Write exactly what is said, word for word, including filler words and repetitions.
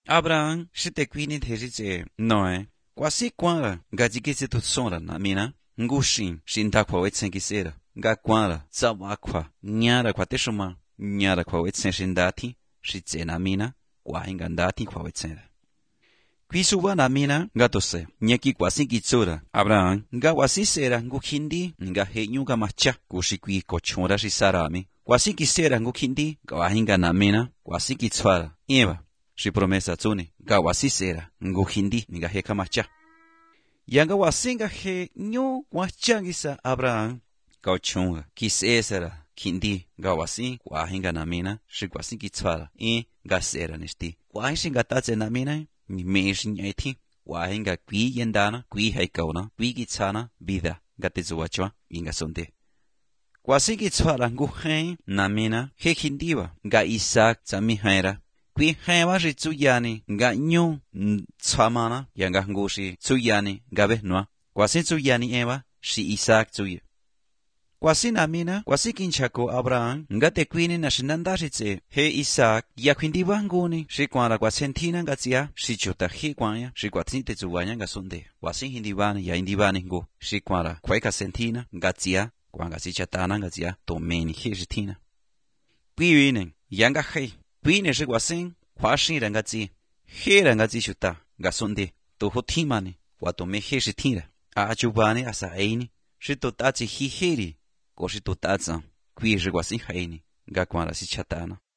Abraham sẽ te quy nên thế chứ nói quá sĩ quan là gà chỉ cái gì tốt xong là mina ngu xin xin ta qua vết sen cái gì đó gà quan là sao mà qua nhà là qua thế số mà nhà là qua vết sen xin đa thì sẽ chế na mina qua hình ganda đa thì qua vết sen quy số ba na mina gà tốt sẽ nhà kia quá sĩ cái chỗ là Abraham gà quá sĩ sẽ là ngu hindi gà hệ nhu gà mặt chắc cú sĩ quy có chọn ra sĩ sarami quá sĩ cái sẽ là ngu hindi gà hình gà na mina quá sĩ cái chỗ là Eva si promesa tsuni ga wasisera ngu hindi nga he kamacha yanga wasinga he nyo wacha gisa Abraham ga chunga kisesera hindi ga wasin wa hinga namina si wasin kitsala e ga sera nisti wa hinga tatse namina ni meshin yaiti wa hinga kwi yendana kwi haikauna kwi kitsana vida ga tezuachwa inga sonde wasin kitsala ngu he namina he hindiwa ga Isaac tsami haira Quy hai wa shi zu yani nga nyu tsamana ya nga ngu shi zu yani nga be noa. Kwa si zu yani ewa shi Isaac zu ya. Kwa si namina, kwa si kinchako Abraham nga te kwini na shinanda shi tse he Isaac ya kwindi wa ngu ni shi kwa la kwa sentina nga tia shi chota hi kwa ya shi kwa tinte zu wa ya nga sunde. Kwa si hindi wa ya hindi wa ni ngu shi kwa la kwa ika sentina nga tia kwa nga si chatana nga tia to meni he shi tina. Quy yu ning ya nga hei. Quy ne shi kwa sing, kwa shi ra nga zi, he ra nga zi shuta, nga sunde, to ho ti ma ni, wa to me he shi ti ra. A a chu ba ni asa ei ni, shi to ta zi hi he ri, ko shi to ta zang, quy shi kwa sing hei ni, nga kwa ra si chata na.